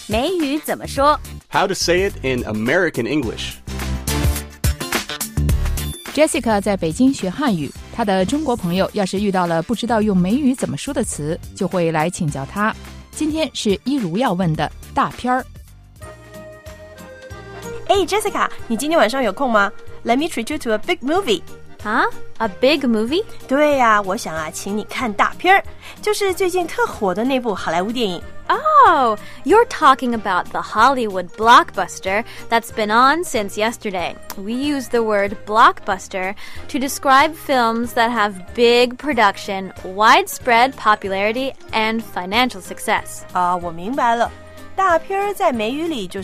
美语怎么说 How to say it in American English. Jessica 在北京学汉语，她的中国朋友要是遇到了不知道用美语怎么说的词，就会来请教她。今天是一如要问的大片儿。 Jessica, 你今天晚上有空吗？ Let me treat you to a big movie. Huh? A big movie? 对呀，我想请你看大片儿，就是最近特火的那部好莱坞电影。 Oh, you're talking about the Hollywood blockbuster that's been on since yesterday. We use the word blockbuster to describe films that have big production, widespread popularity, and financial success. 我明白了，大片儿在美语里就是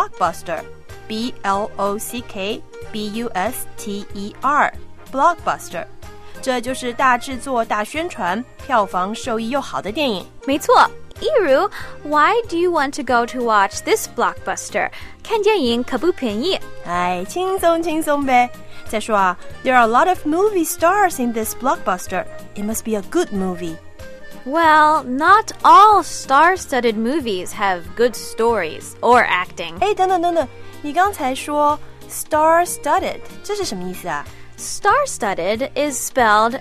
blockbuster。blockbuster， blockbuster， 这就是大制作、大宣传、票房收益又好的电影。 没错。Iru, why do you want to go to watch this blockbuster? 看电影可不便宜。 轻松呗。再说there are a lot of movie stars in this blockbuster. It must be a good movie. Well, not all star-studded movies have good stories or acting. 等，你刚才说 star-studded， 这是什么意思啊？ Star-studded is spelled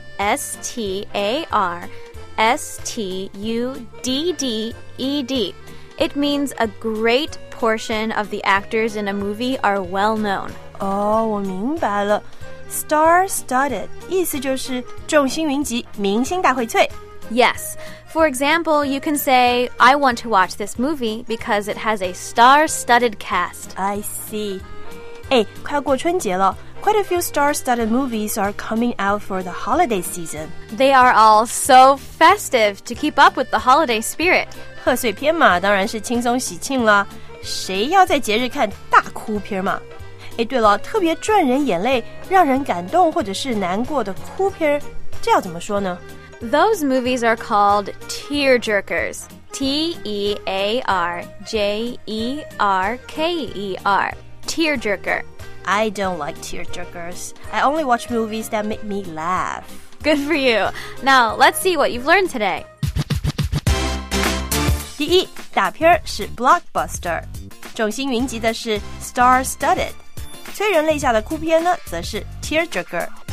S-T-A-R-S-T-U-D-D-E-D. It means a great portion of the actors in a movie are well known. 我明白了 Star-studded 意思就是众星云集，明星大荟萃。 Yes. For example, you can say, I want to watch this movie because it has a star-studded cast. I see. 快过春节了，Quite a few star-studded movies are coming out for the holiday season. They are all so festive to keep up with the holiday spirit. 贺岁片嘛，当然是轻松喜庆了。谁要在节日看大哭片嘛？对了，特别赚人眼泪、让人感动或者是难过的哭片，这要怎么说呢？ Those movies are called tearjerkers. T-E-A-R-J-E-R-K-E-R. Tearjerker. I don't like tearjerkers. I only watch movies that make me laugh. Good for you. Now, let's see what you've learned today. 第一，大片是 blockbuster， 众星云集的是 star-studded， 催人泪下的哭片呢，则是 tearjerker。